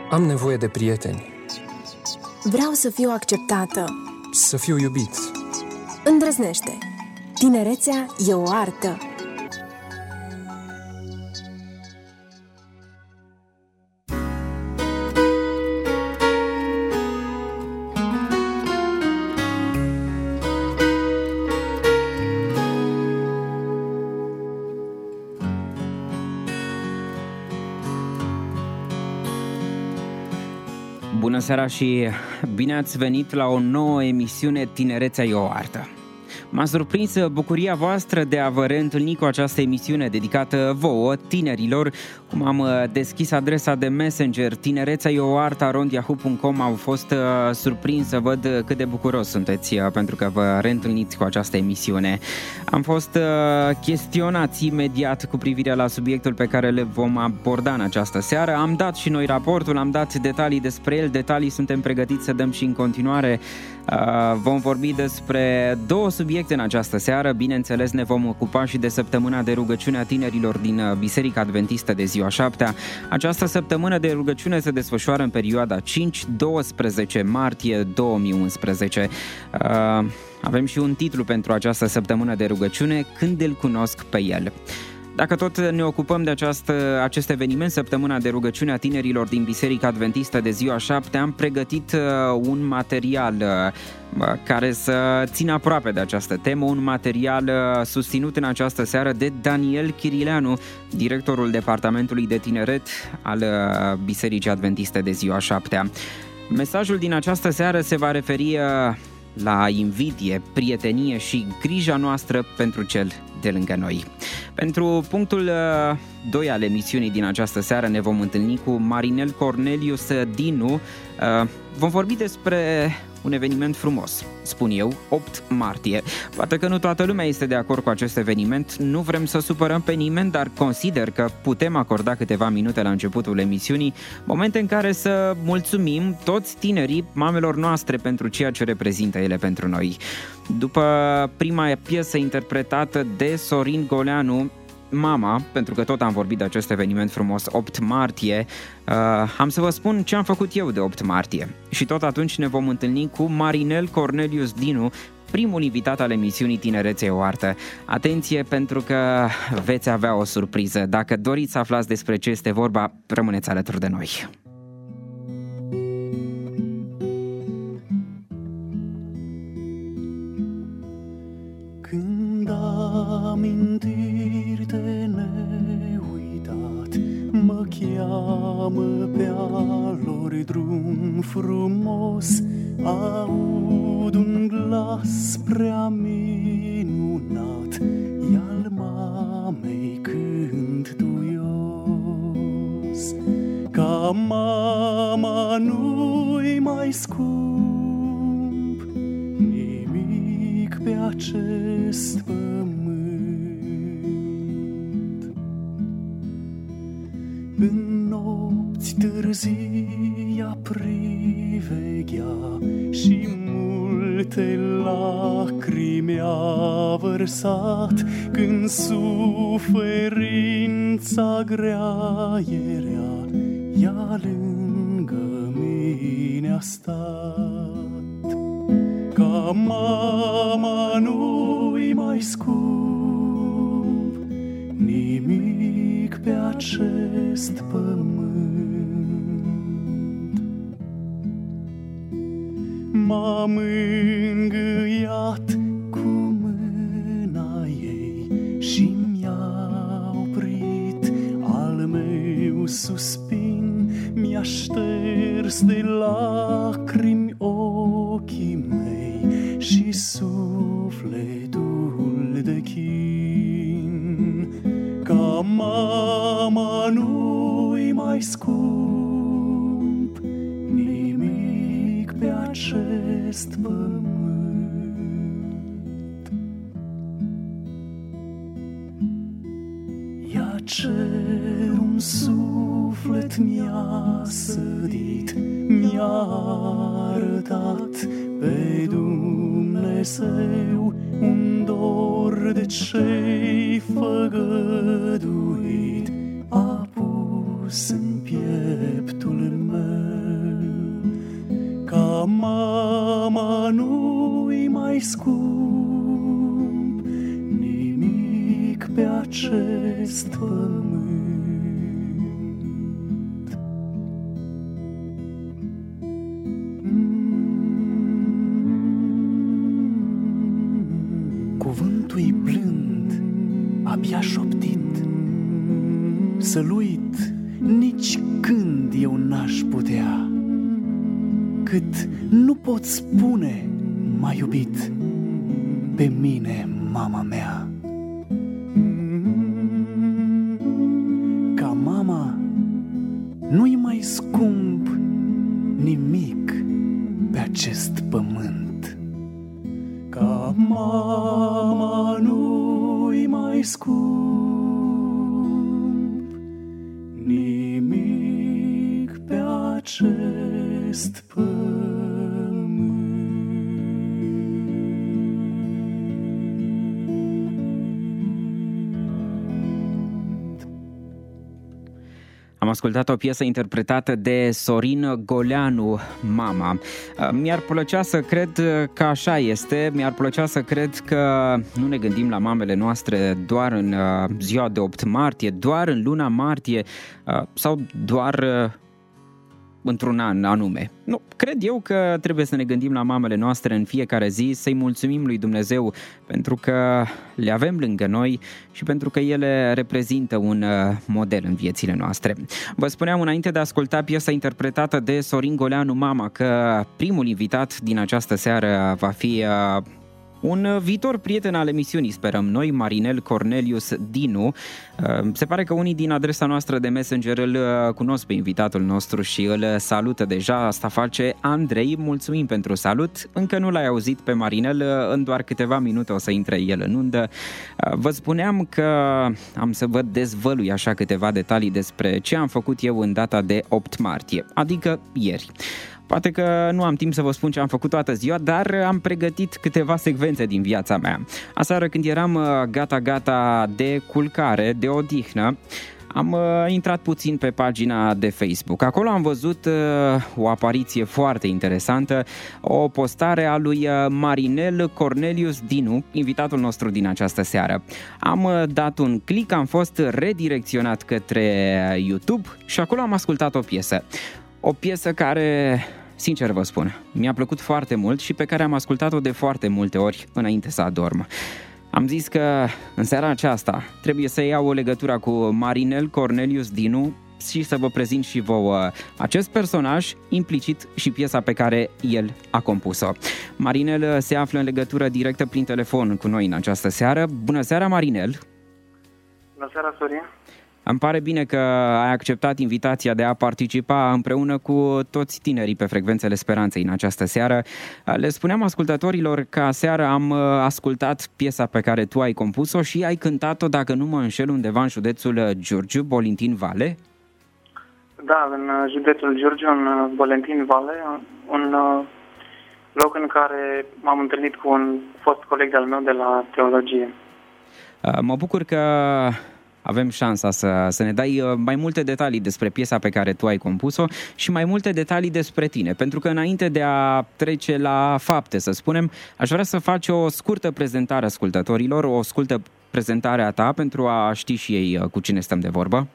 Am nevoie de prieteni. Vreau să fiu acceptată. Să fiu iubit. Îndrăznește. Tinerețea e o artă. Bună seara și bine ați venit la o nouă emisiune Tinerețea e o artă. M-a surprins bucuria voastră de a vă reîntâlni cu această emisiune dedicată vouă, tinerilor. Cum am deschis adresa de Messenger tinerețaeoarta@yahoo.com, au fost surprins să văd cât de bucuros sunteți pentru că vă reîntâlniți cu această emisiune. Am fost chestionați imediat cu privire la subiectul pe care le vom aborda în această seară. Am dat și noi raportul, am dat detalii despre el, detalii suntem pregătiți să dăm și în continuare. Vom vorbi despre două subiecte în această seară. Bineînțeles, ne vom ocupa și de săptămâna de rugăciune a tinerilor din Biserica Adventistă de Ziua 7. Această săptămână de rugăciune se desfășoară în perioada 5-12 martie 2011. Avem și un titlu pentru această săptămână de rugăciune: Când îl cunosc pe el. Dacă tot ne ocupăm de acest eveniment, săptămâna de rugăciune a tinerilor din Biserica Adventistă de Ziua 7, am pregătit un material care să țină aproape de această temă, un material susținut în această seară de Daniel Chirileanu, directorul Departamentului de Tineret al Bisericii Adventiste de Ziua 7. Mesajul din această seară se va referi la invidie, prietenie și grija noastră pentru cel de lângă noi. Pentru punctul 2 al emisiunii din această seară ne vom întâlni cu Marinel Cornelius Dinu. Vom vorbi despre un eveniment frumos, spun eu, 8 martie. Poate că nu toată lumea este de acord cu acest eveniment, nu vrem să supărăm pe nimeni, dar consider că putem acorda câteva minute la începutul emisiunii, momente în care să mulțumim toți tinerii mamelor noastre pentru ceea ce reprezintă ele pentru noi. După prima piesă interpretată de Sorin Goleanu, Mama, pentru că tot am vorbit de acest eveniment frumos, 8 martie, am să vă spun ce am făcut eu de 8 martie. Și tot atunci ne vom întâlni cu Marinel Cornelius Dinu, primul invitat al emisiunii Tinerețea e o artă. Atenție, pentru că veți avea o surpriză. Dacă doriți să aflați despre ce este vorba, rămâneți alături de noi. Când amintiri de neuitat mă cheamă pe al lor drum frumos, aud un glas prea minunat, e al mamei cânt duios. Ca mama nu-i mai scump nimic pe acest pământ. În nopți târzii ea priveghea și multe lacrimi a vărsat, când suferința grea era, ea lângă mine a stat. Ca mama nu-i mai scump nimic pe acest pământ. M-a mângâiat cu mâna ei și mi-a oprit al meu suspin, mi-a șters de lacrimi ochii mei și sufletul de chin. Ca mama nu-i mai scump nimic pe acest pământ. Ea cer un suflet mi-a sădit, mi-a arătat pe Dumnezeu un dor de ce-i făgăduit, a pus în pieptul meu. mama nu-i mai scump nimic pe acest pământ. Cuvântul-i blând, abia șoptit, să-l uit nici când eu n-aș putea, cât nu pot spune m-a iubit pe mine mama mea. Ca mama nu-i mai scump nimic pe acest pământ. Ca mama nu-i mai scump nimic pe acest pământ. Am ascultat o piesă interpretată de Sorin Goleanu, Mama. Mi-ar plăcea să cred că așa este, mi-ar plăcea să cred că nu ne gândim la mamele noastre doar în ziua de 8 martie, doar în luna martie sau doar într-un an anume. Nu, cred eu că trebuie să ne gândim la mamele noastre în fiecare zi, să-i mulțumim lui Dumnezeu pentru că le avem lângă noi și pentru că ele reprezintă un model în viețile noastre. Vă spuneam înainte de a asculta piesa interpretată de Sorin Goleanu, Mama, că primul invitat din această seară va fi un viitor prieten al emisiunii, sperăm noi, Marinel Cornelius Dinu. Se pare că unii din adresa noastră de Messenger îl cunosc pe invitatul nostru și îl salută deja. Asta face Andrei. Mulțumim pentru salut. Încă nu l-ai auzit pe Marinel, în doar câteva minute o să intre el în undă. Vă spuneam că am să vă dezvălui așa câteva detalii despre ce am făcut eu în data de 8 martie, adică ieri. Poate că nu am timp să vă spun ce am făcut toată ziua, dar am pregătit câteva secvențe din viața mea. Aseară când eram gata de culcare, de odihnă, am intrat puțin pe pagina de Facebook. Acolo am văzut o apariție foarte interesantă, o postare a lui Marinel Cornelius Dinu, invitatul nostru din această seară. Am dat un click, am fost redirecționat către YouTube și acolo am ascultat o piesă. O piesă care, sincer vă spun, mi-a plăcut foarte mult și pe care am ascultat-o de foarte multe ori înainte să adorm. Am zis că în seara aceasta trebuie să iau o legătură cu Marinel Cornelius Dinu și să vă prezint și vouă acest personaj, implicit și piesa pe care el a compus-o. Marinel se află în legătură directă prin telefon cu noi în această seară. Bună seara, Marinel! Bună seara, Sorin! Îmi pare bine că ai acceptat invitația de a participa împreună cu toți tinerii pe frecvențele Speranței în această seară. Le spuneam ascultătorilor că aseară am ascultat piesa pe care tu ai compus-o și ai cântat-o, dacă nu mă înșel, undeva în județul Giurgiu, Bolintin Vale. Da, în județul Giurgiu, în Bolintin Vale, un loc în care m-am întâlnit cu un fost coleg al meu de la teologie. Mă bucur că avem șansa să ne dai mai multe detalii despre piesa pe care tu ai compus-o și mai multe detalii despre tine, pentru că înainte de a trece la fapte, să spunem, aș vrea să faci o scurtă prezentare ascultătorilor, o scurtă prezentare a ta pentru a ști și ei cu cine stăm de vorbă.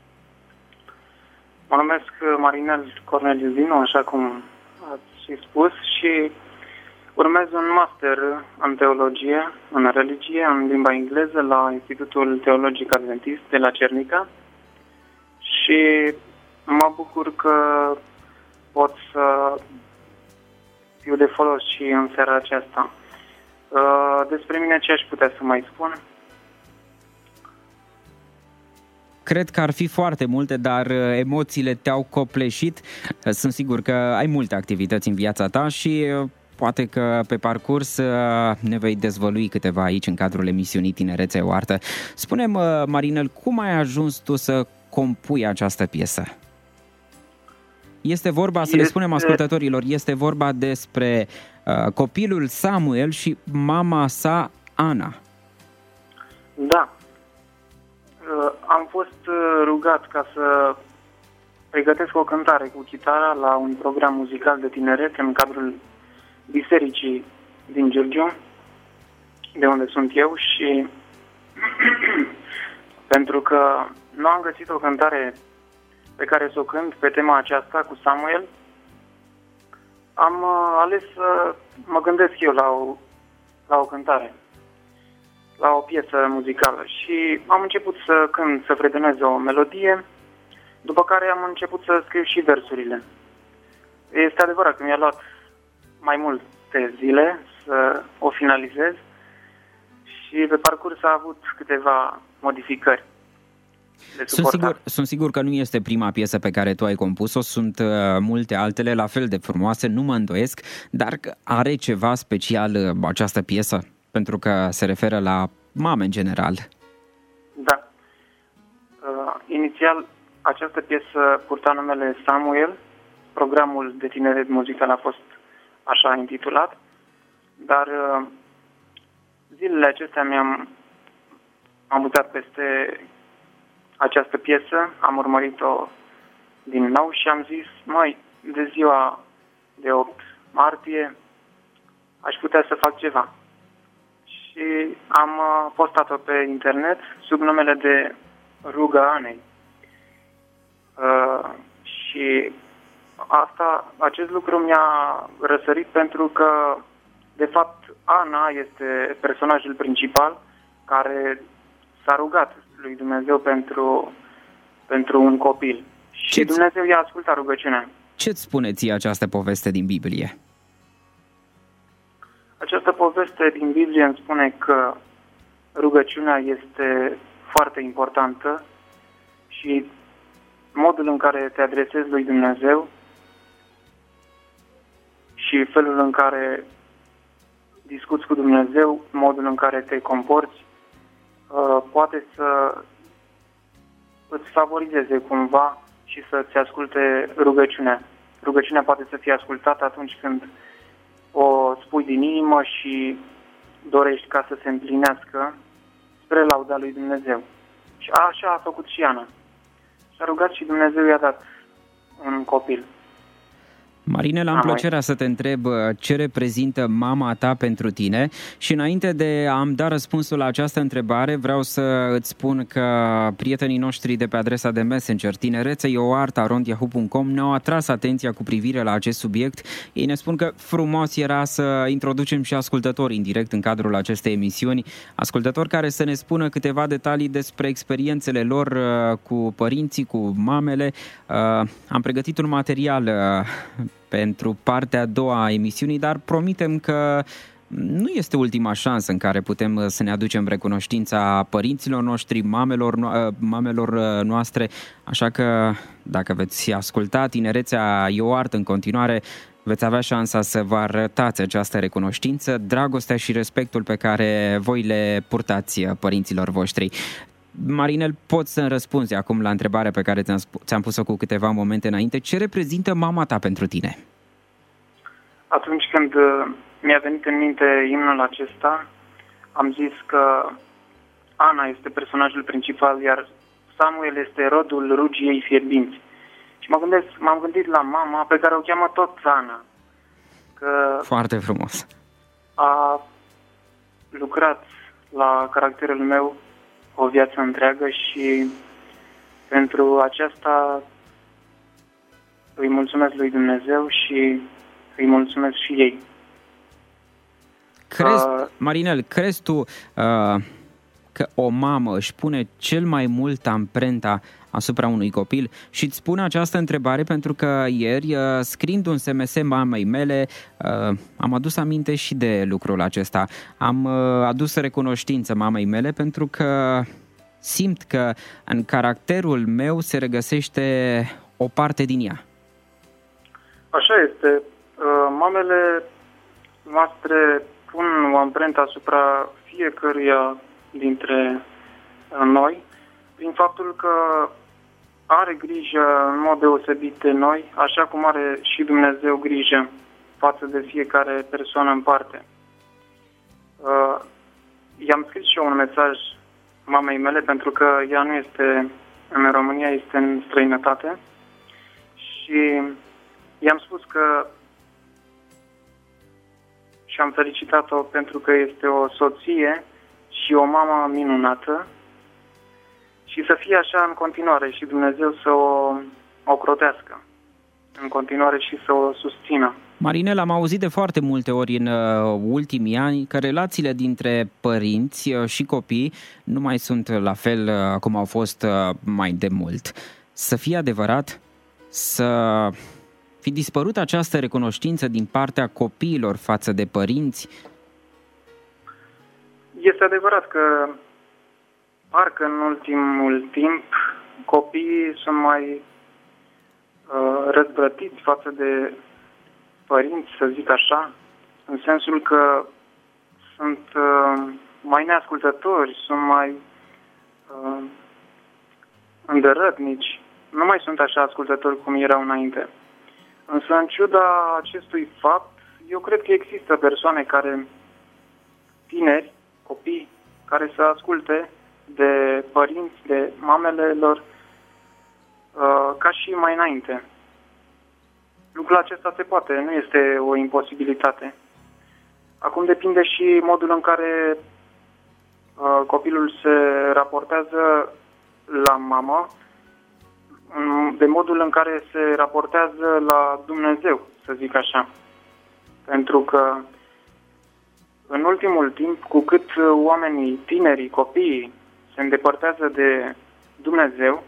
Mă numesc Marinel Cornelius Dinu, așa cum ați și spus, și urmez un master în teologie, în religie, în limba engleză, la Institutul Teologic Adventist de la Cernica și mă bucur că pot să fiu de folos și în seara aceasta. Despre mine ce aș putea să mai spun? Cred că ar fi foarte multe, dar emoțiile te-au copleșit. Sunt sigur că ai multe activități în viața ta și poate că pe parcurs ne vei dezvălui câteva aici în cadrul emisiunii Tinerețe o Artă. Spune-mi, Marinel, cum ai ajuns tu să compui această piesă? Este vorba, să le spunem ascultătorilor, este vorba despre copilul Samuel și mama sa, Ana. Da. Am fost rugat ca să pregătesc o cântare cu chitara la un program muzical de tineret în cadrul bisericii din Giurgiu, de unde sunt eu, și pentru că nu am găsit o cântare pe care să o cânt pe tema aceasta cu Samuel, am ales să mă gândesc eu la o cântare, la o piesă muzicală, și am început să cânt, să fredonez o melodie, după care am început să scriu și versurile. Este adevărat că mi-a luat mai multe zile să o finalizez și pe parcurs a avut câteva modificări. Sunt sigur că nu este prima piesă pe care tu ai compus-o, sunt multe altele la fel de frumoase, nu mă îndoiesc, dar are ceva special această piesă? Pentru că se referă la mame în general. Da. Inițial, această piesă purta numele Samuel, programul de tineret muzical a fost așa intitulat, dar zilele acestea am uitat peste această piesă, am urmărit-o din nou și am zis, de ziua de 8 martie aș putea să fac ceva. Și am postat-o pe internet sub numele de Ruga Anei. Și acest lucru mi-a răsărit pentru că, de fapt, Ana este personajul principal care s-a rugat lui Dumnezeu pentru un copil. Și Dumnezeu i-a ascultat rugăciunea. Ce-ți spune ție această poveste din Biblie? Această poveste din Biblie îmi spune că rugăciunea este foarte importantă și modul în care te adresezi lui Dumnezeu și felul în care discuți cu Dumnezeu, modul în care te comporți, poate să îți favorizeze cumva și să-ți asculte rugăciunea. Rugăciunea poate să fie ascultată atunci când o spui din inimă și dorești ca să se împlinească spre lauda lui Dumnezeu. Și așa a făcut și Ana. S-a rugat și Dumnezeu i-a dat un copil. Marinel, am plăcerea să te întreb ce reprezintă mama ta pentru tine și înainte de a-mi da răspunsul la această întrebare, vreau să îți spun că prietenii noștri de pe adresa de Messenger tinerețeeoarta@yahoo.com ne-au atras atenția cu privire la acest subiect. Ei ne spun că frumos era să introducem și ascultători în direct în cadrul acestei emisiuni, ascultători care să ne spună câteva detalii despre experiențele lor cu părinții, cu mamele. Am pregătit un material pentru partea a doua a emisiunii, dar promitem că nu este ultima șansă în care putem să ne aducem recunoștința părinților noștri, mamelor noastre, așa că dacă veți asculta Tinerețea e o artă în continuare, veți avea șansa să vă arătați această recunoștință, dragostea și respectul pe care voi le purtați părinților voștri. Marinel, poți să-mi răspunzi acum la întrebarea pe care ți-am pus-o cu câteva momente înainte. Ce reprezintă mama ta pentru tine? Atunci când mi-a venit în minte imnul acesta, am zis că Ana este personajul principal, iar Samuel este rodul rugiei fierbinți. Și m-am gândit la mama pe care o cheamă tot Ana. Că foarte frumos. A lucrat la caracterul meu o viață întreagă și pentru aceasta îi mulțumesc lui Dumnezeu și îi mulțumesc și ei. Marinel, crezi tu că o mamă își pune cel mai mult amprenta asupra unui copil? Și îți spun această întrebare pentru că ieri, scriind un SMS mamei mele, am adus aminte și de lucrul acesta. Am adus recunoștință mamei mele pentru că simt că în caracterul meu se regăsește o parte din ea. Așa este. Mamele noastre pun o amprentă asupra fiecăruia dintre noi, prin faptul că are grijă în mod deosebit de noi, așa cum are și Dumnezeu grijă față de fiecare persoană în parte. I-am scris și eu un mesaj mamei mele, pentru că ea nu este în România, este în străinătate, și i-am spus că și am felicitat-o pentru că este o soție și o mamă minunată și să fie așa în continuare și Dumnezeu să o ocrotească în continuare și să o susțină. Marinel, am auzit de foarte multe ori în ultimii ani că relațiile dintre părinți și copii nu mai sunt la fel cum au fost mai de mult. Să fie adevărat, să fi dispărut această recunoștință din partea copiilor față de părinți? Este adevărat că parcă în ultimul timp copiii sunt mai răzvrătiți față de părinți, să zic așa, în sensul că sunt mai neascultători, sunt mai îndărătnici, nu mai sunt așa ascultători cum erau înainte. Însă, în ciuda acestui fapt, eu cred că există persoane care, tineri, copii, care să asculte de părinți, de mamele lor, ca și mai înainte. Lucrul acesta se poate, nu este o imposibilitate. Acum depinde și modul în care copilul se raportează la mamă, de modul în care se raportează la Dumnezeu, să zic așa. Pentru că în ultimul timp, cu cât oamenii, tinerii, copiii se îndepărtează de Dumnezeu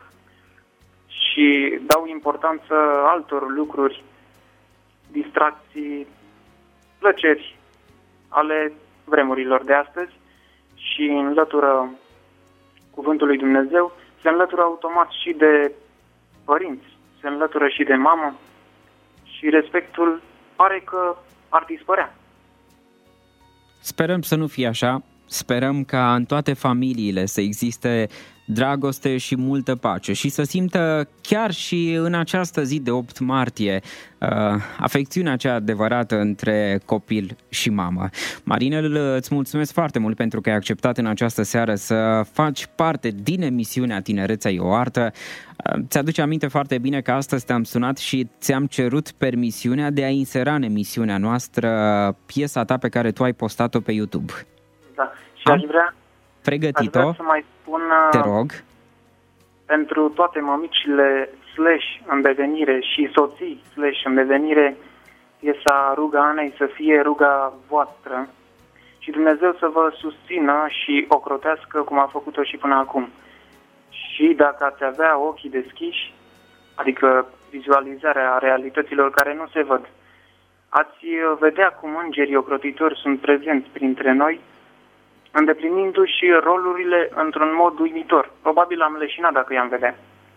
și dau importanță altor lucruri, distracții, plăceri ale vremurilor de astăzi și înlătură cuvântul lui Dumnezeu, se înlătură automat și de părinți, se înlătură și de mamă și respectul pare că ar dispărea. Sperăm să nu fie așa, sperăm ca în toate familiile să existe dragoste și multă pace și să simtă chiar și în această zi de 8 martie afecțiunea cea adevărată între copil și mamă. Marinel, îți mulțumesc foarte mult pentru că ai acceptat în această seară să faci parte din emisiunea Tinerețea e o artă. Ți-aduce aminte foarte bine că astăzi te-am sunat și ți-am cerut permisiunea de a insera în emisiunea noastră piesa ta pe care tu ai postat-o pe YouTube. Da, și aș vrea pregătit-o, să mai spun, te rog, pentru toate mămicile în devenire și soții în devenire, piesa Ruga Anei să fie ruga voastră și Dumnezeu să vă susțină și ocrotească cum a făcut-o și până acum. Și dacă ați avea ochii deschiși, adică vizualizarea realităților care nu se văd, ați vedea cum îngerii ocrotitori sunt prezenți printre noi, îndeplinindu-și rolurile într-un mod uimitor. Probabil am leșinat dacă i-am vedea.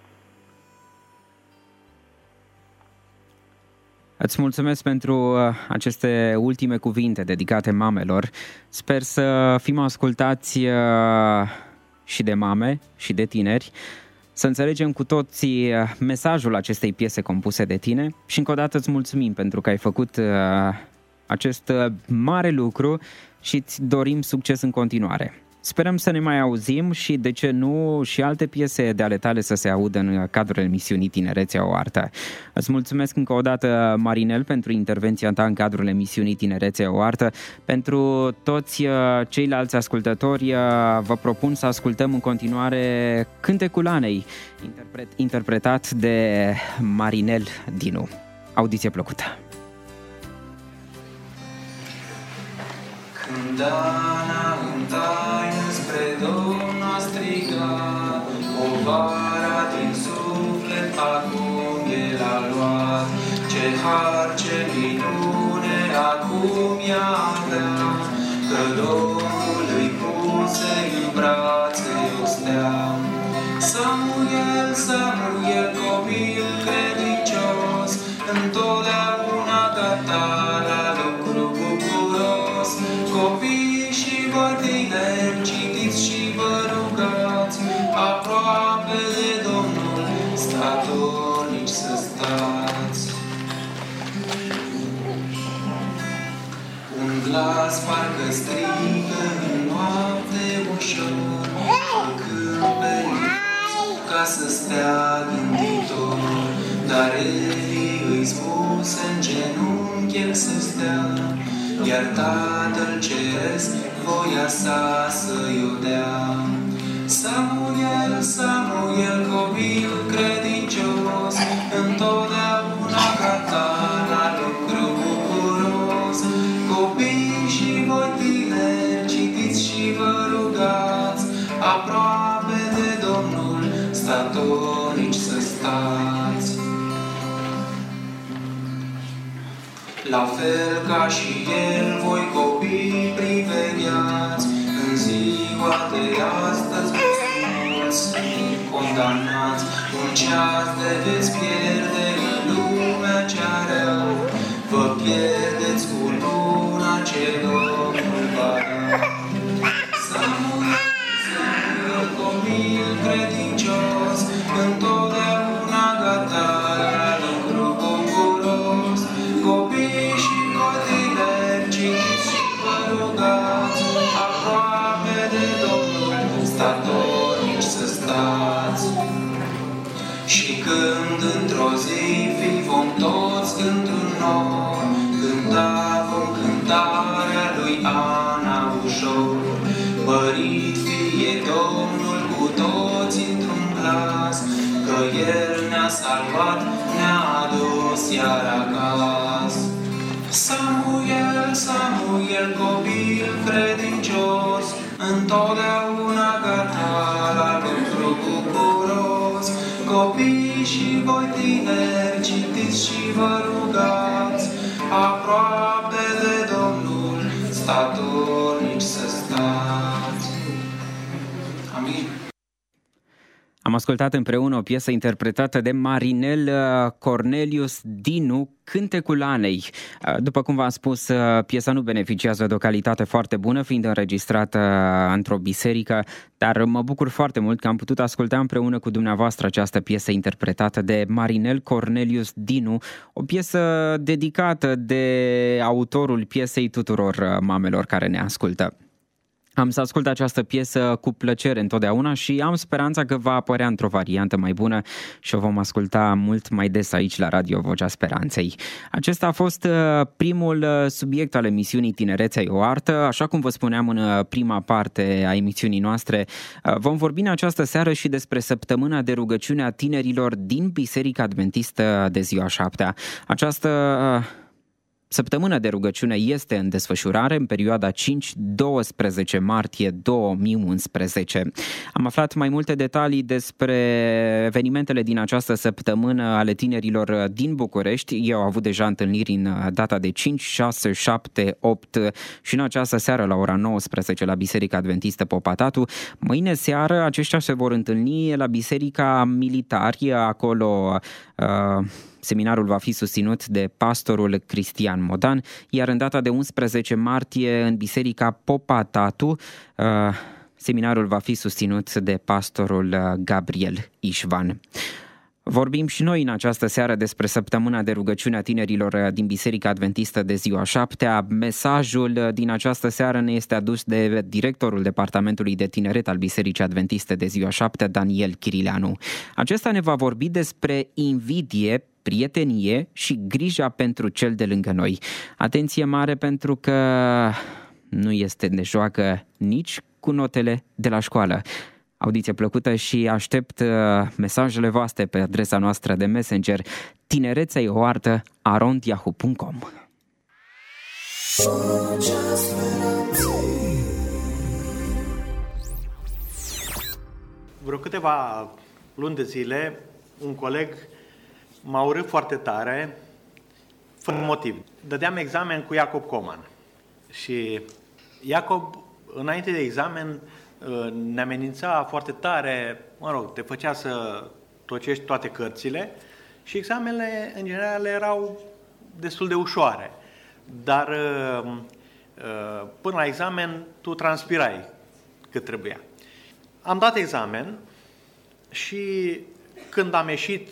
Îți mulțumesc pentru aceste ultime cuvinte dedicate mamelor. Sper să fim ascultați și de mame și de tineri, să înțelegem cu toții mesajul acestei piese compuse de tine și încă o dată îți mulțumim pentru că ai făcut acest mare lucru și îți dorim succes în continuare. Sperăm să ne mai auzim și, de ce nu, și alte piese de ale tale să se audă în cadrul emisiunii Tinerețea o artă. Îți mulțumesc încă o dată, Marinel, pentru intervenția ta în cadrul emisiunii Tinerețea o artă. Pentru toți ceilalți ascultători, vă propun să ascultăm în continuare Cântecul Anei, interpretat de Marinel Dinu. Audiție plăcută! Când Ana în taină spre Domnul a strigat, povara din suflet acum El a luat. Ce har, ce minune acum ea avea, că Domnul îi puse în brațe o stea. Samuel, copil credincios, întotdeauna gata la lucru bucuros. Copii și voi tineri, citiți și vă rugați, aproape de Domnul, statornici să stați. Un glas parcă strigă în noapte ușor, în câmpeni, ca să stea gânditor. Dar Eli îi spuse în genunchi el să stea, iar Tatăl Ceresc voia sa să-i o dea. Samuel, Samuel, copil credincios, întotdeauna gata la lucru bucuros. Copii și voi tineri, citiți și vă rugați, aproape de Domnul, statornici să stați. La fel ca și el, voi copii privegheați, în ziua de astăzi mulți condamnați. Un ceas de veți pierde în lumea cea rea, vă pierdeți cu luna ce Domnul va da. Samuel, Samuel, copil credincios, întotdeauna gata la lucru bucuros. Copii și cotineri, citiți și vă rugați, aproape de Domnul, statornici să stați. Și când într-o zi fi vom toți într-un nor, cânta vom cântarea lui Ana ușor. Mărit fie Domnul cu toți într-un glas, că El ne-a salvat, ne-a adus iar acasă. Samuel, Samuel, copil credincios, întotdeauna gata la lucru bucuros. Copii și voi tineri, citiți și vă rugați, aproape de Domnul, statornici să stați. Amin. Am ascultat împreună o piesă interpretată de Marinel Cornelius Dinu, Cântecul Anei. După cum v-am spus, piesa nu beneficiază de o calitate foarte bună, fiind înregistrată într-o biserică, dar mă bucur foarte mult că am putut asculta împreună cu dumneavoastră această piesă interpretată de Marinel Cornelius Dinu, o piesă dedicată de autorul piesei tuturor mamelor care ne ascultă. Am să ascult această piesă cu plăcere întotdeauna și am speranța că va apărea într-o variantă mai bună și o vom asculta mult mai des aici la Radio Vocea Speranței. Acesta a fost primul subiect al emisiunii Tinerețea e o artă. Așa cum vă spuneam în prima parte a emisiunii noastre, vom vorbi în această seară și despre săptămâna de rugăciune a tinerilor din Biserica Adventistă de Ziua Șaptea. Această săptămâna de rugăciune este în desfășurare în perioada 5-12 martie 2011. Am aflat mai multe detalii despre evenimentele din această săptămână ale tinerilor din București. Ei au avut deja întâlniri în data de 5, 6, 7, 8 și în această seară la ora 19 la Biserica Adventistă Popatatu. Mâine seară aceștia se vor întâlni la Biserica Militari, acolo seminarul va fi susținut de pastorul Cristian Modan, iar în data de 11 martie în Biserica Popatatu, seminarul va fi susținut de pastorul Gabriel Ișvan. Vorbim și noi în această seară despre săptămâna de rugăciune a tinerilor din Biserica Adventistă de Ziua Șaptea. Mesajul din această seară ne este adus de directorul Departamentului de Tineret al Bisericii Adventiste de Ziua Șaptea, Daniel Chirileanu. Acesta ne va vorbi despre invidie, prietenie și grija pentru cel de lângă noi. Atenție mare, pentru că nu este de joacă nici cu notele de la școală. Audiție plăcută și aștept mesajele voastre pe adresa noastră de Messenger tinerețaeoartă@yahoo.com. Vreo câteva luni de zile, un coleg m-a urât foarte tare, fără motiv. Dădeam examen cu Iacob Coman și Iacob, înainte de examen, ne amenința foarte tare, te făcea să tocești toate cărțile și examenele, în general, erau destul de ușoare. Dar până la examen, tu transpirai cât trebuia. Am dat examen și când am ieșit,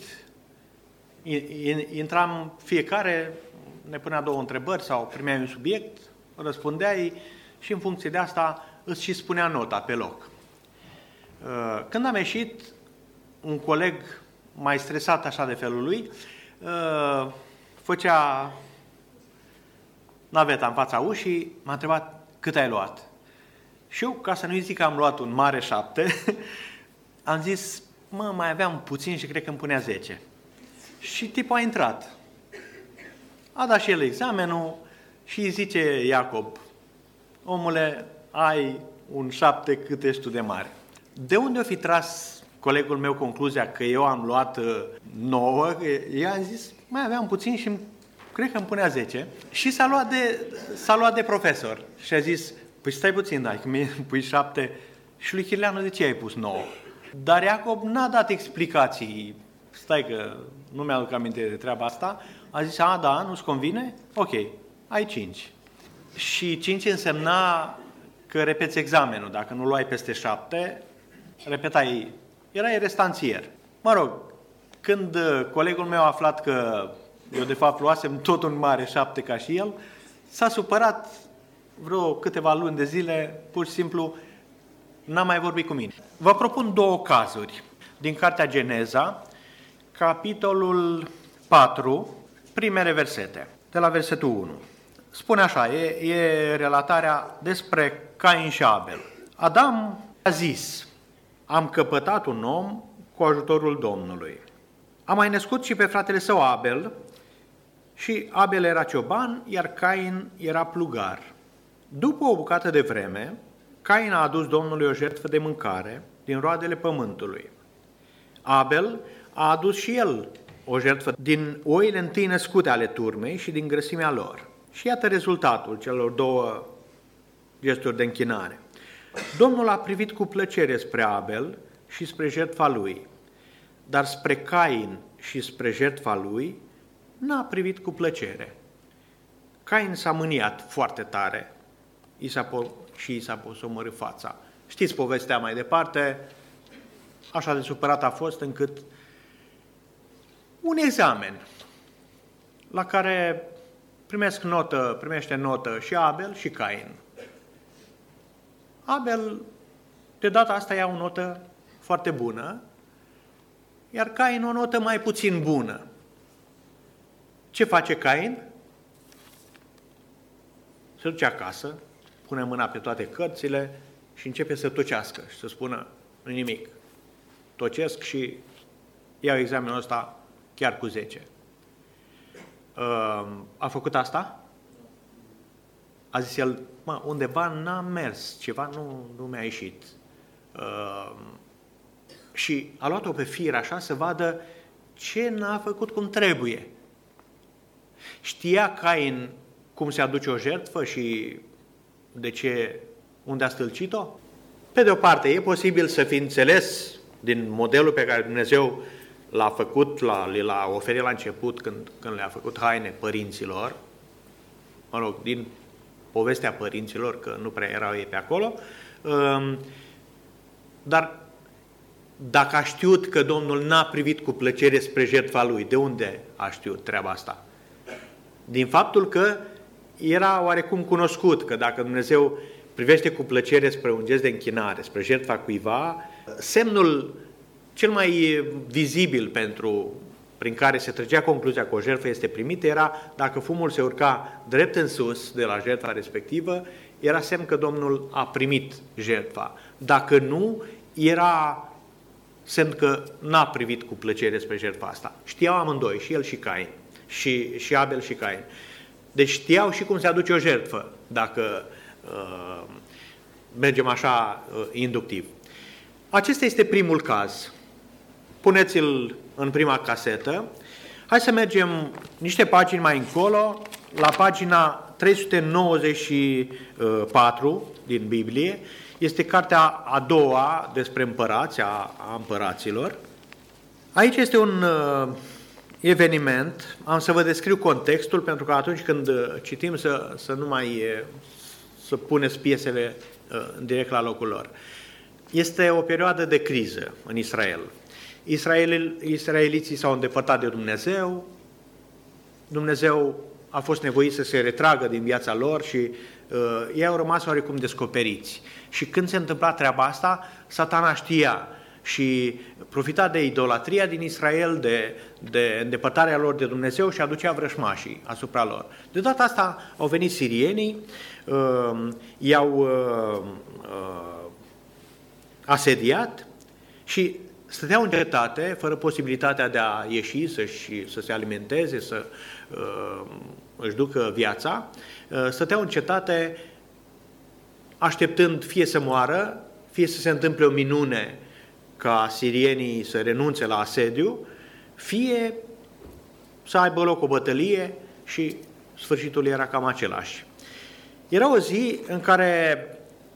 intram fiecare, ne punea 2 întrebări sau primeai un subiect, răspundeai și în funcție de asta îți și spunea nota pe loc. Când am ieșit, un coleg mai stresat așa de felul lui, făcea naveta în fața ușii, m-a întrebat cât ai luat. Și eu, ca să nu-i zic că am luat un mare 7, am zis, mai aveam puțin și cred că îmi punea 10. Și tipul a intrat. A dat și el examenul și îi zice Iacob, omule, ai un 7 cât ești tu de mare. De unde o fi tras colegul meu concluzia că eu am luat 9, eu am zis, mai aveam puțin și cred că îmi punea 10. Și s-a luat de profesor și a zis, păi stai puțin, dacă mi pui 7 și lui Chirleanu de ce ai pus 9? Dar Iacob n-a dat explicații, stai că nu mi-aduc aminte de treaba asta, a zis, da, nu-ți convine? Ok, ai 5. Și 5 însemna că repeți examenul, dacă nu luai peste 7, repetai, erai restanțier. Mă rog, când colegul meu a aflat că eu de fapt luasem tot un mare 7 ca și el, s-a supărat vreo câteva luni de zile, pur și simplu n-a mai vorbit cu mine. Vă propun 2 cazuri din cartea Geneza, capitolul 4, primele versete, de la versetul 1. Spune așa, e relatarea despre Cain și Abel. Adam a zis, am căpătat un om cu ajutorul Domnului. A mai născut și pe fratele său Abel, și Abel era cioban, iar Cain era plugar. După o bucată de vreme, Cain a adus Domnului o jertfă de mâncare din roadele pământului. Abel a adus și el o jertfă din oile întâi născute ale turmei și din grăsimea lor. Și iată rezultatul celor 2 gesturi de închinare. Domnul a privit cu plăcere spre Abel și spre jertfa lui, dar spre Cain și spre jertfa lui n-a privit cu plăcere. Cain s-a mâniat foarte tare și i s-a pus omorât fața. Știți povestea mai departe, așa de supărat a fost încât un examen la care primește notă și Abel și Cain. Abel, de data asta, ia o notă foarte bună, iar Cain o notă mai puțin bună. Ce face Cain? Se duce acasă, pune mâna pe toate cărțile și începe să tocească și să spună, nu nimic, tocesc și iau examenul ăsta chiar cu 10. A făcut asta? A zis el, undeva n-a mers, ceva nu mi-a ieșit. Și a luat-o pe fir așa să vadă ce n-a făcut cum trebuie. Știa Cain cum se aduce o jertfă și unde a stâlcit-o? Pe de o parte, e posibil să fi înțeles din modelul pe care Dumnezeu l-a făcut, l-a oferit la început când le-a făcut haine părinților, mă rog, din povestea părinților, că nu prea erau ei pe acolo, dar dacă a știut că Domnul n-a privit cu plăcere spre jertfa lui, de unde a știut treaba asta? Din faptul că era oarecum cunoscut că dacă Dumnezeu privește cu plăcere spre un gest de închinare, spre jertfa cuiva, semnul cel mai vizibil prin care se trăgea concluzia că o jertfă este primită era dacă fumul se urca drept în sus de la jertfa respectivă, era semn că Domnul a primit jertfa. Dacă nu, era semn că n-a privit cu plăcere spre jertfa asta. Știau amândoi, și el și Cain, și Abel și Cain. Deci știau și cum se aduce o jertfă, dacă mergem așa inductiv. Acesta este primul caz. Puneți-l în prima casetă. Hai să mergem niște pagini mai încolo, la pagina 394 din Biblie. Este cartea a doua despre împărați, a împăraților. Aici este un eveniment. Am să vă descriu contextul, pentru că atunci când citim să nu mai să puneți piesele direct la locul lor. Este o perioadă de criză în Israel. Israeliții s-au îndepărtat de Dumnezeu, Dumnezeu a fost nevoit să se retragă din viața lor și ei au rămas oarecum descoperiți. Și când se întâmpla treaba asta, Satana știa și profita de idolatria din Israel, de îndepărtarea lor de Dumnezeu și aducea vrășmașii asupra lor. De data asta au venit sirienii, i-au asediat și stăteau în cetate, fără posibilitatea de a ieși, să se alimenteze, să își ducă viața. Stăteau în cetate așteptând fie să moară, fie să se întâmple o minune ca sirienii să renunțe la asediu, fie să aibă loc o bătălie și sfârșitul era cam același. Era o zi în care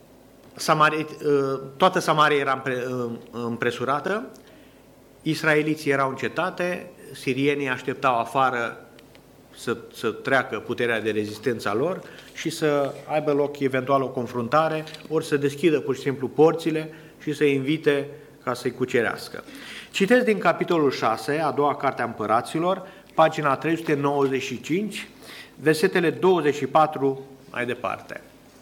toată Samaria era împresurată, israeliții erau în cetate, sirienii așteptau afară să treacă puterea de rezistență a lor și să aibă loc eventual o confruntare, ori să deschidă pur și simplu porțile și să invite ca să-i cucerească. Citesc din capitolul 6, a doua carte a Împăraților, pagina 395, versetele 24 mai departe.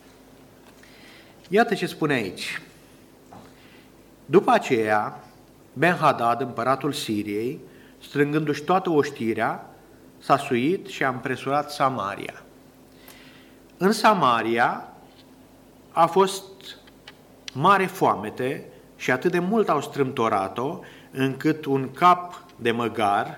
Iată ce spune aici. După aceea, Ben-Hadad, împăratul Siriei, strângându-și toată oștirea, s-a suit și a împresurat Samaria. În Samaria a fost mare foamete și atât de mult au strâmtorat-o, încât un cap de măgar,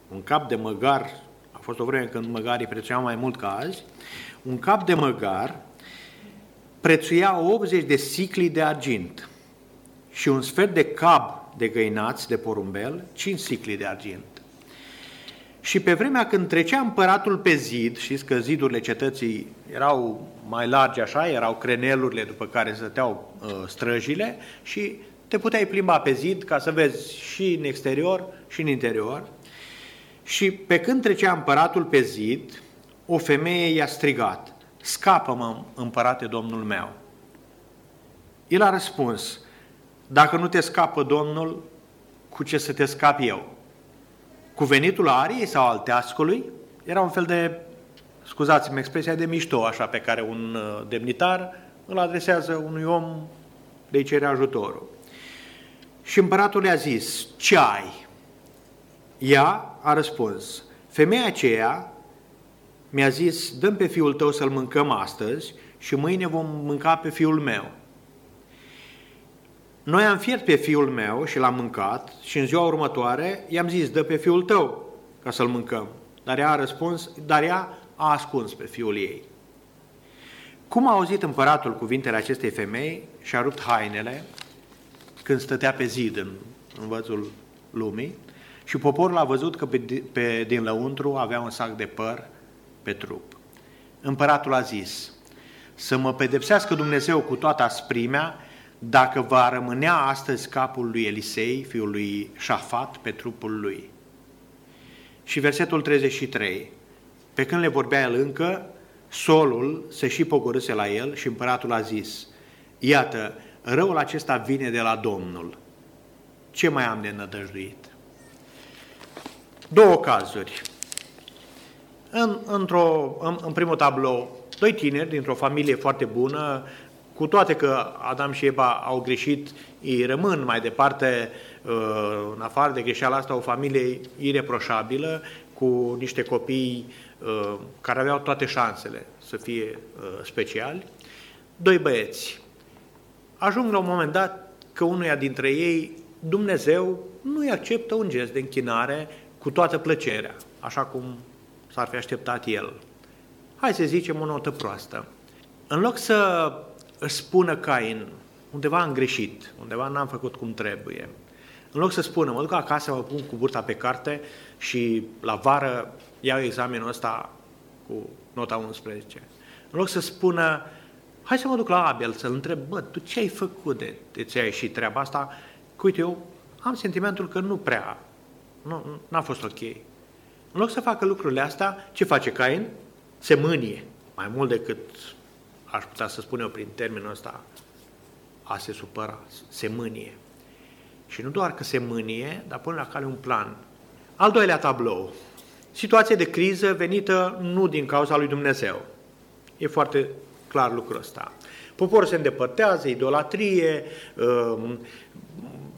a fost o vreme când măgarii prețuiau mai mult ca azi, un cap de măgar prețuia 80 de sicli de argint și un sfert de cab de găinați de porumbel, 5 sicli de argint. Și pe vremea când trecea împăratul pe zid, știți că zidurile cetății erau mai largi așa, erau crenelurile după care stăteau străjile și te puteai plimba pe zid ca să vezi și în exterior și în interior. Și pe când trecea împăratul pe zid, o femeie i-a strigat: "Scapă-mă, împărate, domnul meu." El a răspuns: "Dacă nu te scapă Domnul, cu ce să te scap eu? Cu venitul ariei sau al teascului?" Era un fel de, scuzați-mi expresia, de mișto, așa, pe care un demnitar îl adresează unui om de-i cere ajutorul. Și împăratul i-a zis: "Ce ai?" Ea a răspuns: "Femeia aceea mi-a zis: dă-mi pe fiul tău să-l mâncăm astăzi și mâine vom mânca pe fiul meu. Noi am fiert pe fiul meu și l-am mâncat și în ziua următoare i-am zis: dă pe fiul tău ca să-l mâncăm. Dar ea a ascuns pe fiul ei." Cum a auzit împăratul cuvintele acestei femei, și-a rupt hainele când stătea pe zid în văzul lumii și poporul a văzut că din lăuntru avea un sac de păr pe trup. Împăratul a zis: să mă pedepsească Dumnezeu cu toată asprimea dacă va rămânea astăzi capul lui Elisei, fiul lui Șafat, pe trupul lui. Și versetul 33. Pe când le vorbea el încă, solul se și pogorâse la el și împăratul a zis: iată, răul acesta vine de la Domnul. Ce mai am de nădăjduit? Două cazuri. În primul tablou, doi tineri dintr-o familie foarte bună, cu toate că Adam și Eva au greșit, ei rămân mai departe, în afară de greșeala asta, o familie ireproșabilă, cu niște copii care aveau toate șansele să fie speciali. Doi băieți. Ajung la un moment dat că unuia dintre ei Dumnezeu nu-i acceptă un gest de închinare cu toată plăcerea, așa cum s-ar fi așteptat el. Hai să zicem o notă proastă. În loc să își spună Cain: undeva am greșit, undeva n-am făcut cum trebuie, în loc să spună: mă duc acasă, mă pun cu burta pe carte și la vară iau examenul ăsta cu nota 11. În loc să spună: hai să mă duc la Abel să-l întreb: bă, tu ce ai făcut de ți-a ieșit treaba asta? Că uite, eu am sentimentul că nu prea, n-a fost ok. În loc să facă lucrurile astea, ce face Cain? Se mânie, mai mult decât aș putea să spun eu prin termenul ăsta, a se supăra, se mânie. Și nu doar că se mânie, dar pune la cale un plan. Al doilea tablou, situație de criză venită nu din cauza lui Dumnezeu. E foarte clar lucrul ăsta. Poporul se îndepărtează, idolatrie,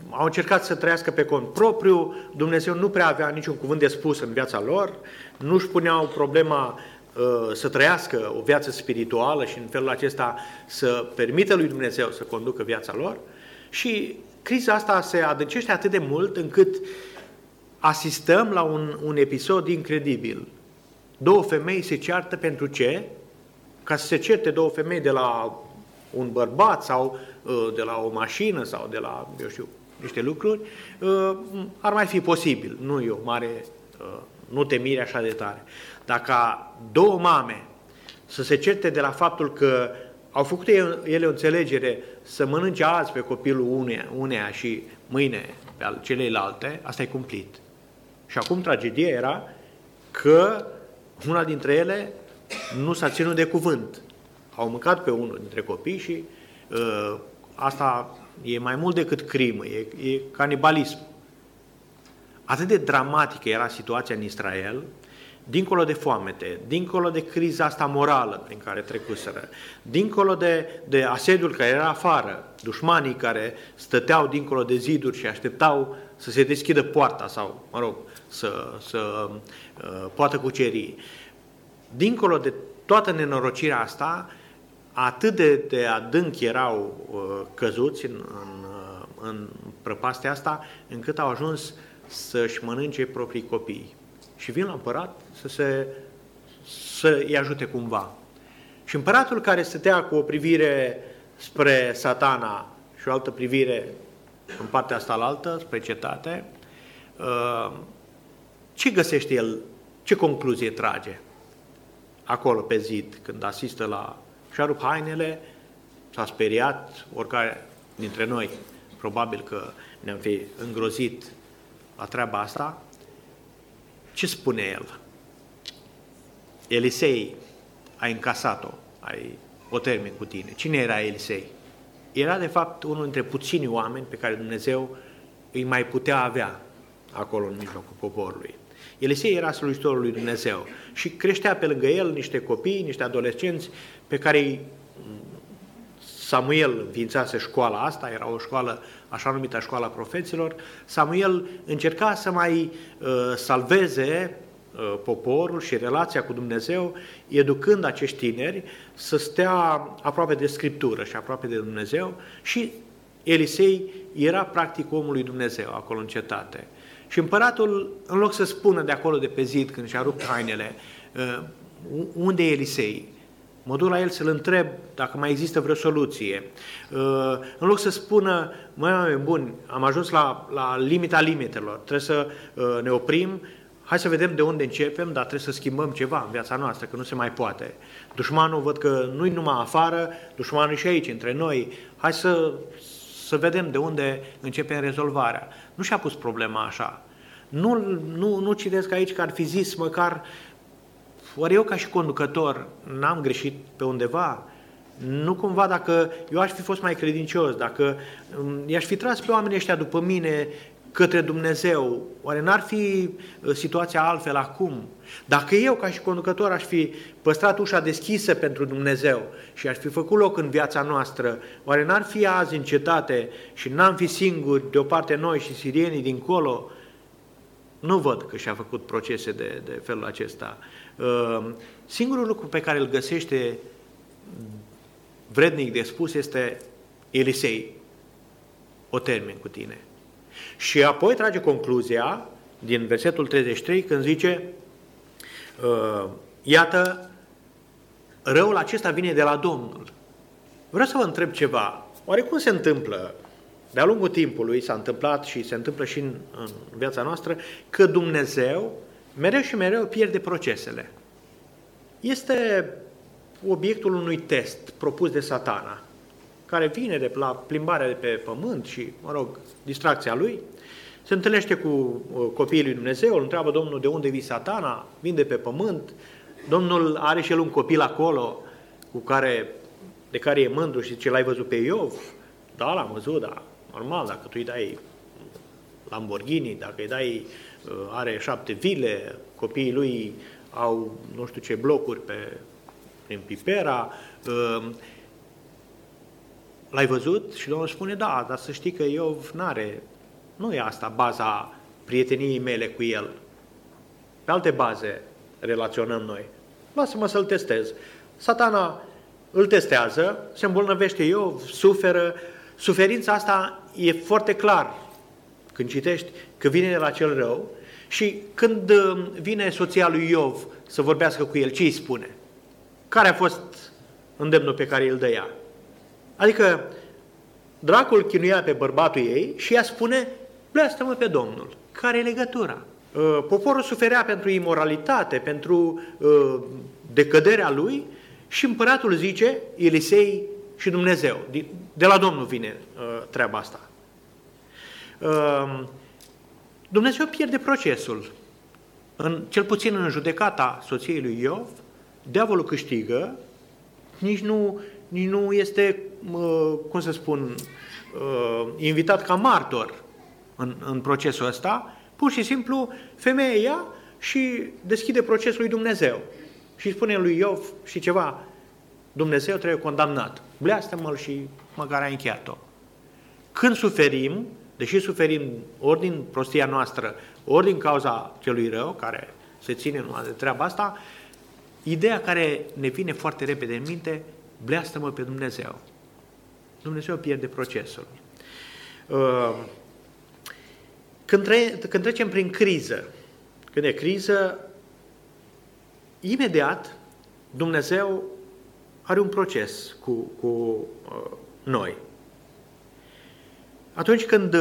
au încercat să trăiască pe cont propriu, Dumnezeu nu prea avea niciun cuvânt de spus în viața lor, nu-și puneau problema să trăiască o viață spirituală și în felul acesta să permită lui Dumnezeu să conducă viața lor. Și criza asta se adâncește atât de mult încât asistăm la un episod incredibil. Două femei se ceartă pentru ce? Ca să se certe două femei de la un bărbat sau de la o mașină sau de la, eu știu, niște lucruri, ar mai fi posibil. Nu e o mare, nu te miri așa de tare. Dacă două mame să se certe de la faptul că au făcut ele o înțelegere să mănânce azi pe copilul uneia și mâine pe al celeilalte, asta e cumplit. Și acum tragedia era că una dintre ele nu s-a ținut de cuvânt. Au mâncat pe unul dintre copii și asta e mai mult decât crimă, e canibalism. Atât de dramatică era situația în Israel, dincolo de foamete, dincolo de criza asta morală prin care trecuseră, dincolo de asediul care era afară, dușmanii care stăteau dincolo de ziduri și așteptau să se deschidă poarta sau, mă rog, să poată cuceri. Dincolo de toată nenorocirea asta, atât de adânc erau căzuți în prăpastia asta, încât au ajuns să-și mănânce proprii copii. Și vin la împărat să-i ajute cumva. Și împăratul, care stătea cu o privire spre Satana și o altă privire în partea asta la altă, spre cetate, ce găsește el, ce concluzie trage acolo pe zid, când asistă la... Și-a rupt hainele, s-a speriat, oricare dintre noi, probabil că ne-am fi îngrozit la treaba asta. Ce spune el? Elisei, ai încasat-o, o termin cu tine. Cine era Elisei? Era de fapt unul dintre puțini oameni pe care Dumnezeu îi mai putea avea acolo în mijlocul poporului. Elisei era slujitorul lui Dumnezeu și creștea pe lângă el niște copii, niște adolescenți pe care Samuel înființase școala asta, era o școală, așa numită școala profeților. Samuel încerca să mai salveze poporul și relația cu Dumnezeu, educând acești tineri să stea aproape de Scriptură și aproape de Dumnezeu, și Elisei era practic omul lui Dumnezeu acolo în cetate. Și împăratul, în loc să spună de acolo de pe zid, când și-a rupt hainele, unde e Elisei? Mă duc la el să-l întreb dacă mai există vreo soluție. În loc să spună, măi, oameni buni, am ajuns la limita limitelor, trebuie să ne oprim, hai să vedem de unde începem, dar trebuie să schimbăm ceva în viața noastră, că nu se mai poate. Dușmanul, văd că nu-i numai afară, dușmanul e și aici, între noi, hai să vedem de unde începem rezolvarea. Nu și-a pus problema așa. Nu citesc aici că ar fi zis măcar, oare eu ca și conducător n-am greșit pe undeva? Nu cumva dacă eu aș fi fost mai credincios, dacă i-aș fi tras pe oamenii ăștia după mine către Dumnezeu, oare n-ar fi situația altfel acum? Dacă eu ca și conducător aș fi păstrat ușa deschisă pentru Dumnezeu și aș fi făcut loc în viața noastră, oare n-ar fi azi în cetate și n-am fi singuri de o parte noi și sirienii dincolo? Nu văd că și-a făcut procese de felul acesta. Singurul lucru pe care îl găsește vrednic de spus este Elisei, o termin cu tine. Și apoi trage concluzia din versetul 33 când zice, iată, răul acesta vine de la Domnul. Vreau să vă întreb ceva. Oare cum se întâmplă? De-a lungul timpului s-a întâmplat și se întâmplă și în viața noastră că Dumnezeu mereu și mereu pierde procesele. Este obiectul unui test propus de Satana, care vine de la plimbarea de pe pământ și, mă rog, distracția lui, se întâlnește cu copiii lui Dumnezeu, îl întreabă Domnul de unde vii, Satana, vin de pe pământ. Domnul are și el un copil acolo de care e mândru și zice, l-ai văzut pe Iov? Da, l-am văzut, dar normal, dacă tu îi dai Lamborghini, dacă îi dai, are 7 vile, copiii lui au nu știu ce blocuri prin Pipera, l-ai văzut? Și Domnul spune, da, dar să știi că Iov n-are nu e asta baza prieteniei mele cu el. Pe alte baze relaționăm noi. Lasă-mă să-l testez. Satana îl testează, se îmbolnăvește Iov, suferă. Suferința asta e foarte clar când citești că vine de la cel rău și când vine soția lui Iov să vorbească cu el, ce îi spune? Care a fost îndemnul pe care îl dă ea? Adică dracul chinuia pe bărbatul ei și ea spune, blestemă pe Domnul. Care e legătura? Poporul suferea pentru imoralitate, pentru decăderea lui și împăratul zice, Elisei și Dumnezeu. De la Domnul vine treaba asta. Dumnezeu pierde procesul. Cel puțin în judecata soției lui Iov, diavolul câștigă, nici nu este, cum să spun, invitat ca martor în procesul ăsta. Pur și simplu, femeia ia și deschide procesul lui Dumnezeu. Și spune lui Iov și ceva, Dumnezeu trebuie condamnat. Bleastă-mă-l și măcar a încheiat-o. Când suferim, deși suferim ori din prostia noastră, ori din cauza celui rău, care se ține numai de treaba asta, ideea care ne vine foarte repede în minte, bleastă-mă pe Dumnezeu. Dumnezeu pierde procesul. Când trecem prin criză, când e criză, imediat Dumnezeu are un proces cu noi. Atunci când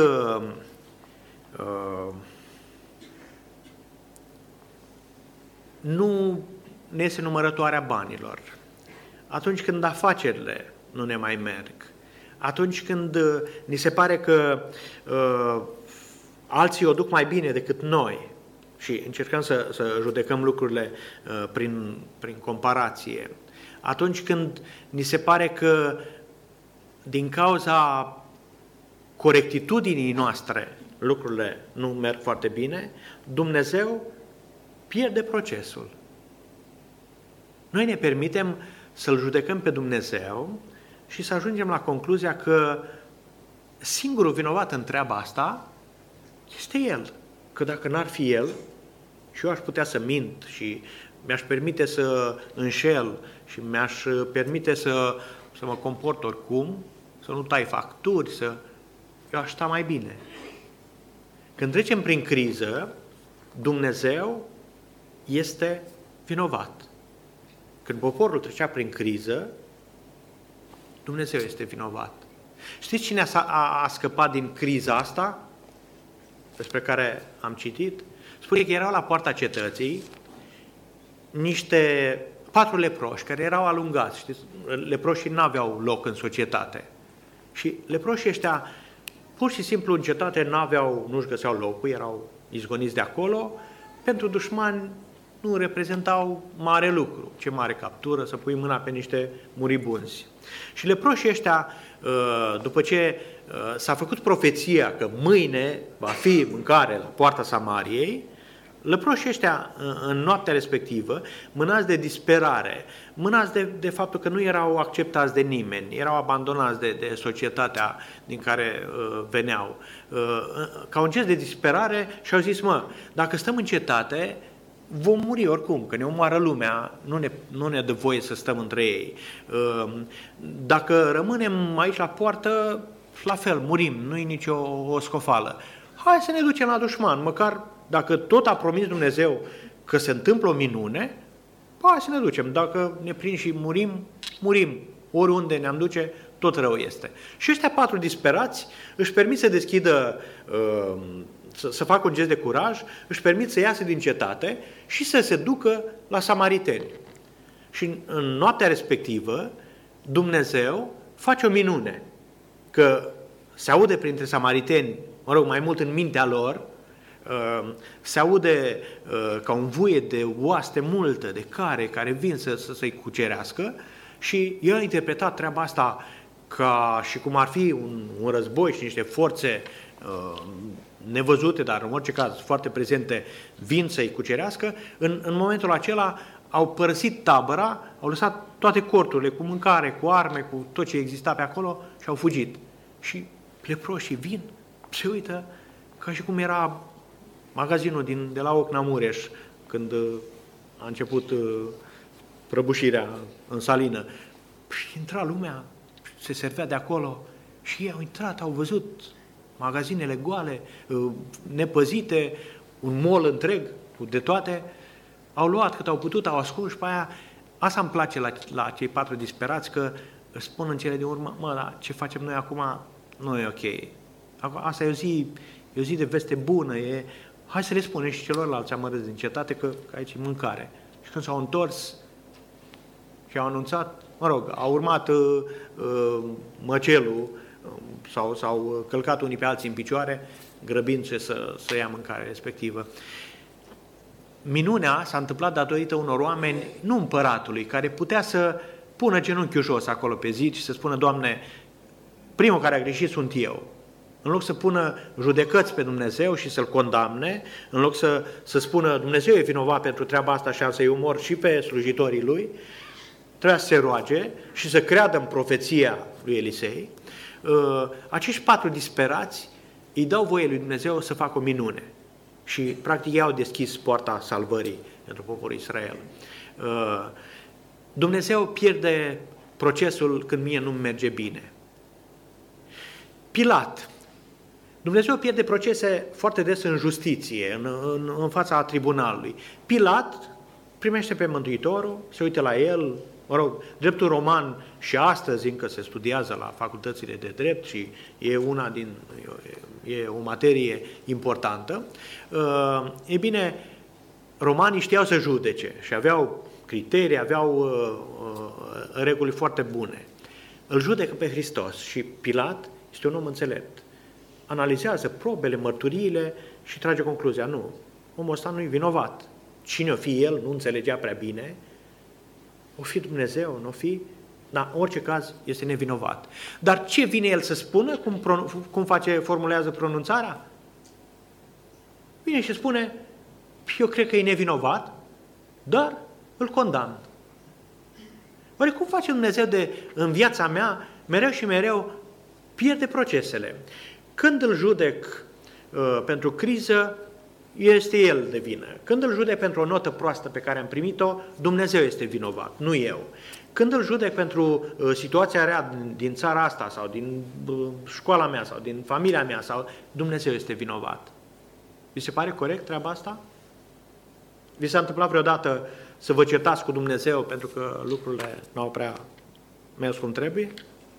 nu ne iese numărătoarea banilor, atunci când afacerile nu ne mai merg, atunci când ni se pare că alții o duc mai bine decât noi și încercăm să judecăm lucrurile prin comparație, atunci când ni se pare că din cauza corectitudinii noastre lucrurile nu merg foarte bine, Dumnezeu pierde procesul. Noi ne permitem să-L judecăm pe Dumnezeu și să ajungem la concluzia că singurul vinovat în treaba asta este El. Că dacă n-ar fi El, și eu aș putea să mint și mi-aș permite să înșel și mi-aș permite să mă comport oricum, să nu tai facturi, eu aș sta mai bine. Când trecem prin criză, Dumnezeu este vinovat. Când poporul trecea prin criză, Dumnezeu este vinovat. Știți cine a scăpat din criza asta despre care am citit? Spune că erau la poarta cetății niște 4 leproși care erau alungați. Știți? Leproșii n-aveau loc în societate. Și leproșii ăștia pur și simplu în cetate nu-și găseau locul, erau izgoniți de acolo. Pentru dușmani nu reprezentau mare lucru. Ce mare captură, să pui mâna pe niște muribunzi. Și leproșii ăștia, după ce s-a făcut profeția că mâine va fi mâncare la poarta Samariei, leproșii ăștia, în noaptea respectivă, mânați de disperare, mânați de faptul că nu erau acceptați de nimeni, erau abandonați de societatea din care veneau, ca un gest de disperare și-au zis, dacă stăm în cetate, vom muri oricum, că ne omoară lumea, nu ne dă voie să stăm între ei. Dacă rămânem aici la poartă, la fel, murim, nu-i nicio scofală. Hai să ne ducem la dușman, măcar dacă tot a promis Dumnezeu că se întâmplă o minune, hai să ne ducem. Dacă ne prind și murim. Oriunde ne-am duce, tot rău este. Și ăștia 4 disperați își permit să deschidă, să facă un gest de curaj, își permit să iasă din cetate și să se ducă la samariteni. Și în noaptea respectivă, Dumnezeu face o minune, că se aude printre samariteni, mai mult în mintea lor, se aude ca un vuiet de oaste multă, de care vin să-i cucerească și el a interpretat treaba asta ca și cum ar fi un război și niște forțe nevăzute, dar în orice caz foarte prezente, vin să-i cucerească. În momentul acela au părăsit tabăra, au lăsat toate corturile cu mâncare, cu arme, cu tot ce exista pe acolo și au fugit. Și leproșii vin, se uită ca și cum era magazinul de la Ocna Mureș, când a început prăbușirea în salină. Și intra lumea, se servea de acolo și ei au intrat, au văzut magazinele goale, nepăzite, un mall întreg, de toate, au luat cât au putut, au ascuns și pe aia, asta îmi place la cei 4 disperați, că își spun în cele din urmă, dar ce facem noi acum nu e ok. Asta e o zi de veste bună, hai să le spunem și celorlalți amărâți din cetate că aici e mâncare. Și când s-au întors și au anunțat, a urmat măcelul, s-au călcat unii pe alții în picioare, grăbindu-se să ia mâncarea respectivă. Minunea s-a întâmplat datorită unor oameni, nu împăratului, care putea să pună genunchiul jos acolo pe zid și să spună, Doamne, primul care a greșit sunt eu. În loc să pună judecăți pe Dumnezeu și să-L condamne, în loc să spună Dumnezeu e vinovat pentru treaba asta și să-i umor și pe slujitorii Lui, trebuia să se roage și să creadă în profeția lui Elisei. Acești 4 disperați îi dau voie lui Dumnezeu să facă o minune. Și practic ei au deschis poarta salvării pentru poporul Israel. Dumnezeu pierde procesul când mie nu merge bine. Pilat. Dumnezeu pierde procese foarte des în justiție, în fața tribunalului. Pilat primește pe Mântuitorul, se uită la el, dreptul roman și astăzi încă se studiază la facultățile de drept și e o materie importantă. E bine, romanii știau să judece și aveau criterii, aveau reguli foarte bune. Îl judecă pe Hristos și Pilat este un om înțelept. Analizează probele, mărturiile și trage concluzia. Nu, omul ăsta nu e vinovat. Cine o fi el, nu înțelegea prea bine. O fi Dumnezeu, nu o fi? Dar în orice caz este nevinovat. Dar ce vine el să spună? Cum formulează pronunțarea? Vine și spune, eu cred că e nevinovat, dar îl condamn. Oare cum face Dumnezeu în viața mea, mereu și mereu pierde procesele? Când îl judec pentru criză, este el de vină. Când îl judec pentru o notă proastă pe care am primit-o, Dumnezeu este vinovat, nu eu. Când îl judec pentru situația rea din țara asta sau din școala mea sau din familia mea, sau Dumnezeu este vinovat. Vi se pare corect treaba asta? Vi s-a întâmplat vreodată să vă certați cu Dumnezeu pentru că lucrurile n-au prea mers cum trebuie?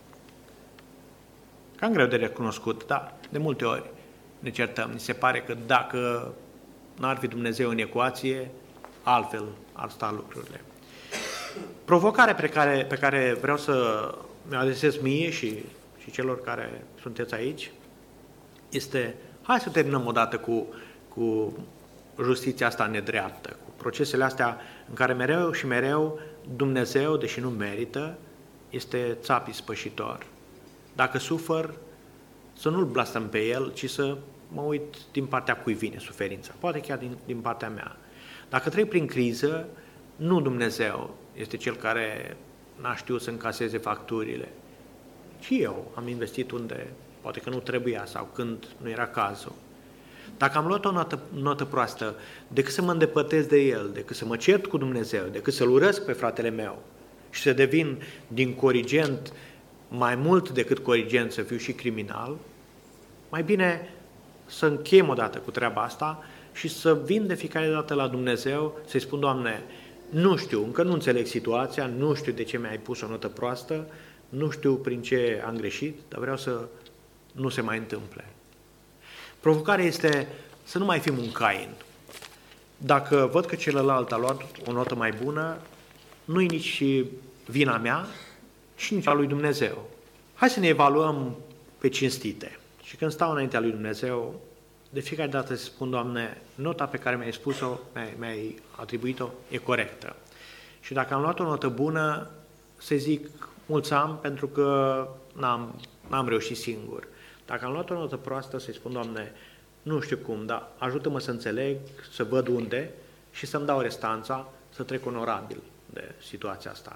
Cam greu de recunoscut, dar de multe ori ne certăm. Ni se pare că dacă n-ar fi Dumnezeu în ecuație, altfel ar sta lucrurile. Provocarea pe care vreau să mi-o adresez mie și celor care sunteți aici este, hai să terminăm odată cu justiția asta nedreaptă, cu procesele astea în care mereu și mereu Dumnezeu, deși nu merită, este țapi spășitor. Dacă sufăr, să nu-l blastăm pe el, ci să mă uit din partea cui vine suferința, poate chiar din partea mea. Dacă trec prin criză, nu Dumnezeu este cel care n-a știut să încaseze facturile, ci eu am investit unde poate că nu trebuia sau când nu era cazul. Dacă am luat o notă proastă, decât să mă îndepărtez de el, decât să mă cert cu Dumnezeu, decât să-l urăsc pe fratele meu și să devin din corigent mai mult decât corigent, să fiu și criminal, mai bine să închem odată cu treaba asta și să vin de fiecare dată la Dumnezeu, să-i spun, Doamne, nu știu, încă nu înțeleg situația, nu știu de ce mi-ai pus o notă proastă, nu știu prin ce am greșit, dar vreau să nu se mai întâmple. Provocarea este să nu mai fim un Cain. Dacă văd că celălalt a luat o notă mai bună, nu-i nici vina mea și nici a lui Dumnezeu. Hai să ne evaluăm pe cinstite. Și când stau înaintea lui Dumnezeu, de fiecare dată să spun, Doamne, nota pe care mi-ai spus-o, mi-ai atribuit-o, e corectă. Și dacă am luat o notă bună, să zic, mulți am, pentru că n-am reușit singur. Dacă am luat o notă proastă, să-i spun, Doamne, nu știu cum, dar ajută-mă să înțeleg, să văd unde și să-mi dau restanța, să trec onorabil de situația asta.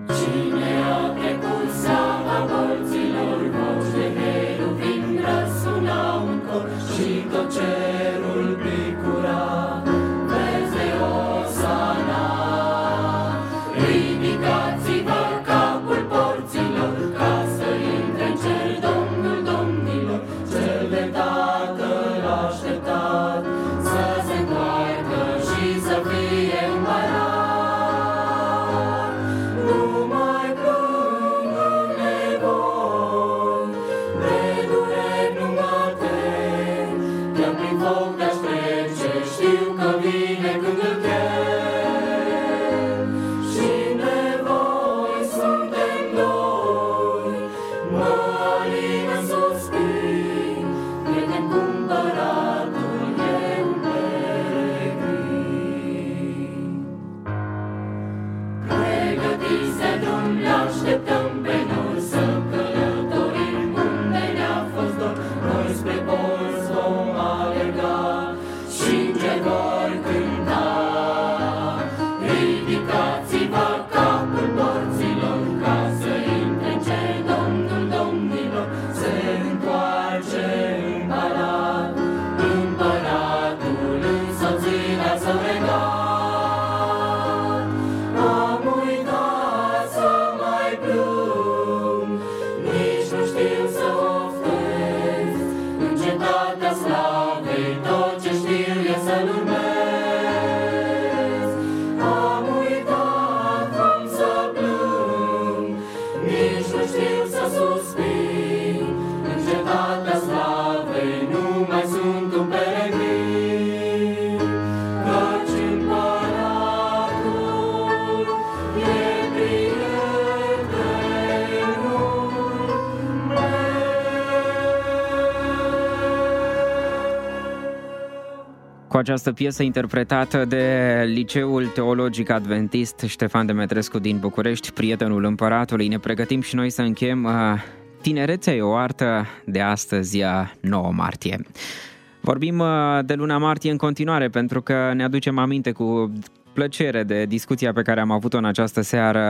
Cu această piesă interpretată de Liceul Teologic Adventist Ștefan Demetrescu din București, Prietenul Împăratului, ne pregătim și noi să încheiem Tinerețea e o artă de astăzi, 9 martie. Vorbim de luna martie în continuare pentru că ne aducem aminte cu plăcere de discuția pe care am avut-o în această seară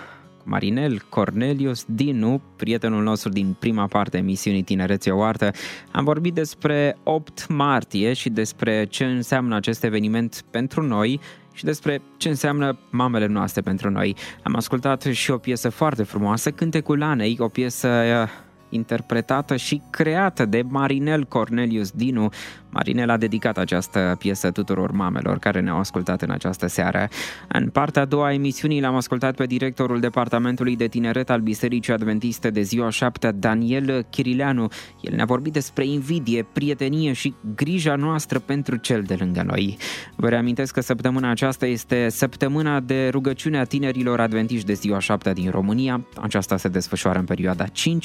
cu Marinel Cornelius Dinu, prietenul nostru din prima parte a emisiunii Tinerețe o artă. Am vorbit despre 8 martie și despre ce înseamnă acest eveniment pentru noi și despre ce înseamnă mamele noastre pentru noi. Am ascultat și o piesă foarte frumoasă, Cântecul Anei, o piesă interpretată și creată de Marinel Cornelius Dinu. Marinel a dedicat această piesă tuturor mamelor care ne-au ascultat în această seară. În partea a doua a emisiunii l-am ascultat pe directorul Departamentului de Tineret al Bisericii Adventiste de Ziua 7, Daniel Chirileanu. El ne-a vorbit despre invidie, prietenie și grija noastră pentru cel de lângă noi. Vă reamintesc că săptămâna aceasta este săptămâna de rugăciune a tinerilor adventiști de Ziua 7 din România. Aceasta se desfășoară în perioada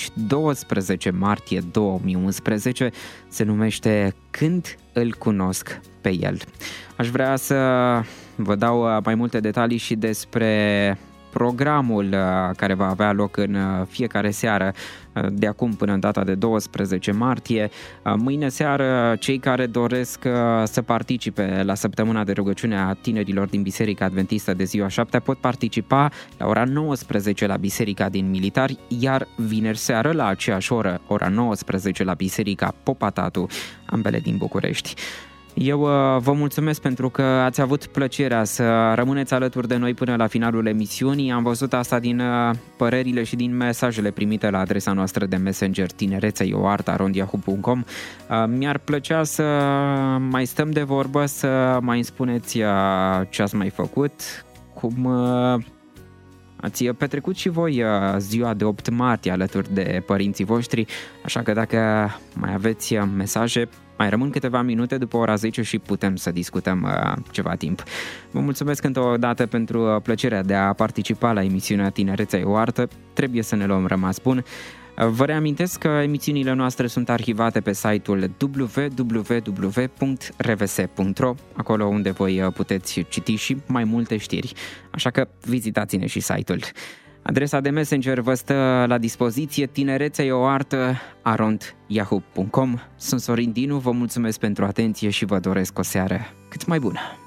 5-12 martie 2011. Se numește Când îl cunosc pe el. Aș vrea să vă dau mai multe detalii și despre programul care va avea loc în fiecare seară de acum până în data de 12 martie. Mâine seară, cei care doresc să participe la săptămâna de rugăciune a tinerilor din Biserica Adventistă de Ziua 7 pot participa la ora 19 la Biserica din Militari, iar vineri seară la aceeași oră, ora 19 la Biserica Popa Tatu, ambele din București. Eu vă mulțumesc pentru că ați avut plăcerea să rămâneți alături de noi până la finalul emisiunii. Am văzut asta din părerile și din mesajele primite la adresa noastră de Messenger tinerețeioarta@yahoo.com. Mi-ar plăcea să mai stăm de vorbă, să mai îmi spuneți ce ați mai făcut, cum ați petrecut și voi ziua de 8 martie alături de părinții voștri, așa că dacă mai aveți mesaje, mai rămân câteva minute după ora 10 și putem să discutăm ceva timp. Vă mulțumesc încă o dată pentru plăcerea de a participa la emisiunea Tinerețea e o artă. Trebuie să ne luăm rămas bun. Vă reamintesc că emisiunile noastre sunt arhivate pe site-ul www.rvs.ro, acolo unde voi puteți citi și mai multe știri, așa că vizitați-ne și site-ul. Adresa de Messenger vă stă la dispoziție, tinerețeioartă@yahoo.com. Sunt Sorin Dinu, vă mulțumesc pentru atenție și vă doresc o seară cât mai bună.